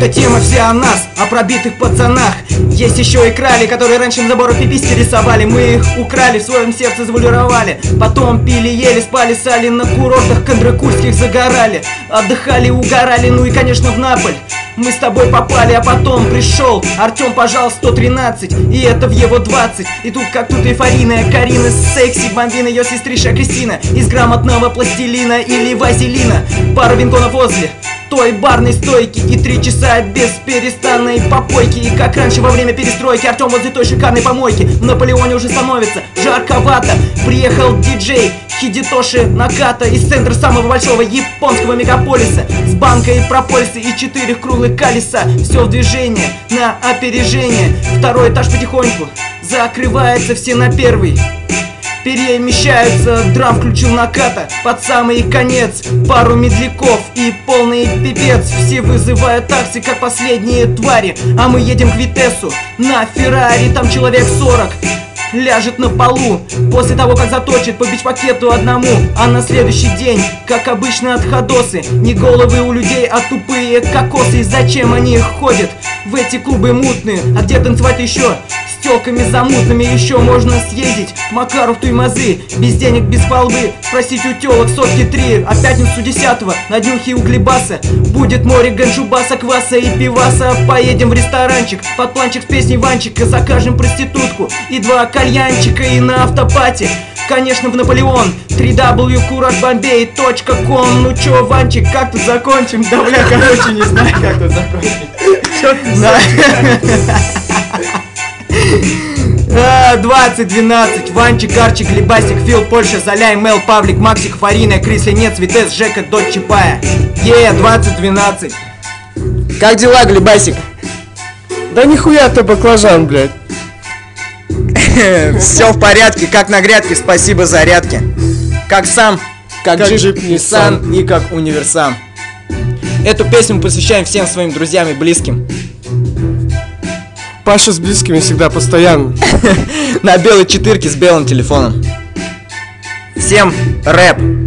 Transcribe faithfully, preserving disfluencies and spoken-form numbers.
Эта тема вся о нас, о пробитых пацанах. Есть еще и крали, которые раньше на заборах пиписьки рисовали. Мы их украли, в своем сердце завуалировали. Потом пили, ели, спали, сали, на курортах кондракурских загорали. Отдыхали, угорали, ну и конечно в Наполь мы с тобой попали, а потом пришел Артем, пожал сто тринадцать, и это в его двадцать. И тут как тут эйфорийная Карина, секси бомбина, ее сестриша Кристина, из грамотного пластилина или вазелина. Пара винтонов возле той барной стойки и три часа без перестанной попойки. И как раньше во время перестройки Артем возле той шикарной помойки. В Наполеоне уже становится жарковато. Приехал диджей Хидетоши Наката из центра самого большого японского мегаполиса, с банкой прополиса и четырех круглых колеса. Все в движении, на опережение. Второй этаж потихоньку закрывается, все на первый перемещаются. Драм включил Наката под самый конец. Пару медляков и полный пипец. Все вызывают такси, как последние твари. А мы едем к Витесу на Феррари. Там человек сорок ляжет на полу после того, как заточит по бич-пакету одному. А на следующий день, как обычно, отходосы. Не головы у людей, а тупые кокосы. И зачем они ходят в эти клубы мутные? А где танцевать еще? С тёлками замутными еще можно съездить к Макару в Туймазы. Без денег, без халвы, спросить у тёлок сотки три. А пятницу десятого на днюхе у Глебаса будет море ганджубаса, кваса и пиваса. Поедем в ресторанчик под планчик с песней Ванчика. Закажем проститутку и два кальянчика. И на автопате, конечно, в Наполеон. три дабл ю кураж бомбей точка ком. Ну чё, Ванчик, как тут закончим? Да бля, короче, не знаю, как тут закончить. Чё ты знаешь? двадцать двенадцать, Ванчик, Арчик, Глебасик, Фил, Польша, Заляй, Мел, Павлик, Максик, Фарина, Крис, Ленец, Витес, Жека, Дочь, Чапая. Е, двадцать двенадцать. Как дела, Глебасик? Да нихуя ты баклажан, блядь. Все в порядке, как на грядке, спасибо зарядке. Как сам, как, как джип, Nissan и как универсам. Эту песню мы посвящаем всем своим друзьям и близким. Паша с близкими всегда постоянно. На белой четырке с белым телефоном. Всем рэп.